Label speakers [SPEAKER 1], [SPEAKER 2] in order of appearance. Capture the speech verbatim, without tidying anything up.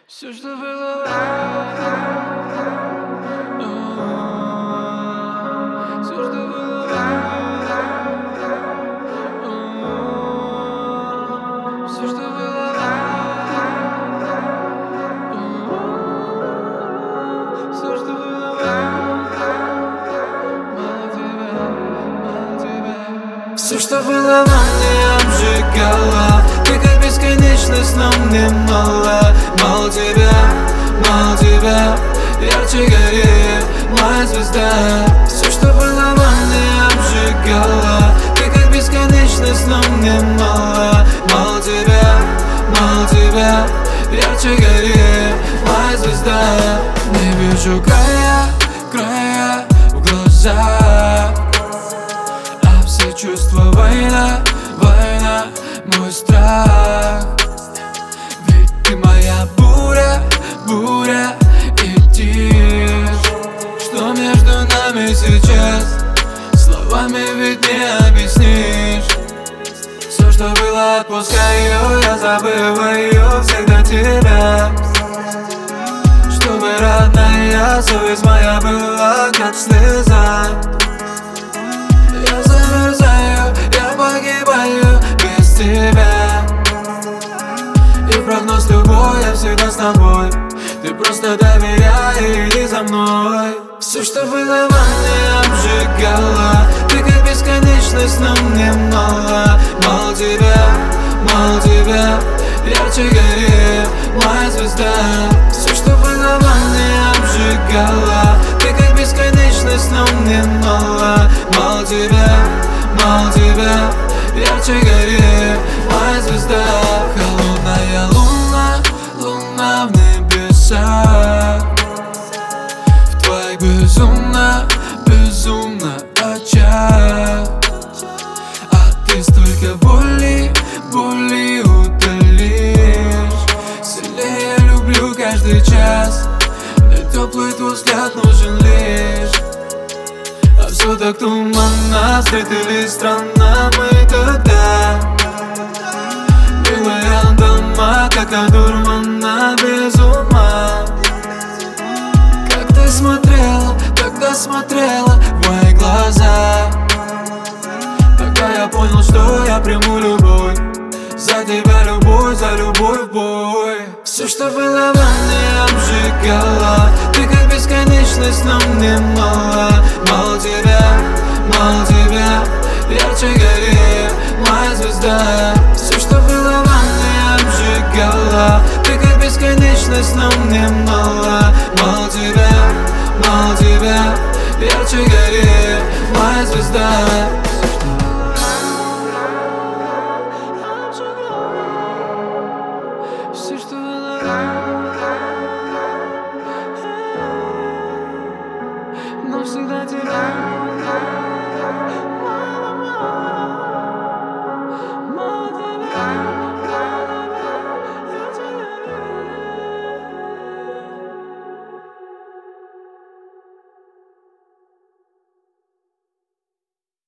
[SPEAKER 1] Все, что было, все, что было, все, что было, все, что было, мало тебя, мало тебя. Все, что было, во мне обжигало. Ты как бесконечность, но мне мало. Мало тебя, мало тебя, ярче гори, моя звезда. Все, что было во мне обжигало. Ты как бесконечность, но мне мало. Мало тебя, мало тебя, ярче гори, моя звезда. Не вижу края, края в глазах, а все чувства война, война, мой страх. Ведь ты моя буря, буря и тишь. Что между нами сейчас, словами ведь не объяснишь. Все, что было, отпускаю, я забываю всегда тебя. Чтобы родная совесть моя была как слеза. Я замерзаю, я погибаю без тебя. И прогноз любой, я всегда с тобой. Ты просто доверяй, иди за мной. Все, что было во мне обжигало. Ты как бесконечность, но мне мало. Мало тебя, мало тебя, ярче гори, моя звезда. Все, что было во мне обжигало. Ты как бесконечность, но мне мало. Мало тебя, мало тебя, ярче гори, моя звезда. Холодная луна, луна в небесах, в твоих безумно, безумно очах. А ты столько боли, боли утолишь. Сильнее люблю каждый час. Мне теплый твой взгляд нужен лишь. А все так туманно, встретились странно мы тогда. Милая дома, как одурмана без ума. Как ты смотрела, тогда смотрела в мои глаза. Тогда я понял, что я приму любовь. За тебя любовь, за любовь в бой. Все, что было во мне обжигало. Ты как бесконечность, но мне мало. Мало тебя, мало тебя, ярче гори, моя звезда. Все, что было во мне обжигало. Ты как бесконечность, но мне мало. Мало тебя, мало тебя, ярче гори, моя звезда.